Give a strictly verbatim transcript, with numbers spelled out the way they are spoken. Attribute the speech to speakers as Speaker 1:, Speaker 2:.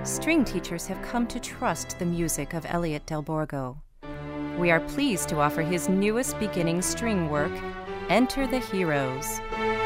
Speaker 1: String teachers have come to trust the music of Elliot Del Borgo. We are pleased to offer his newest beginning string work, Enter the Heroes.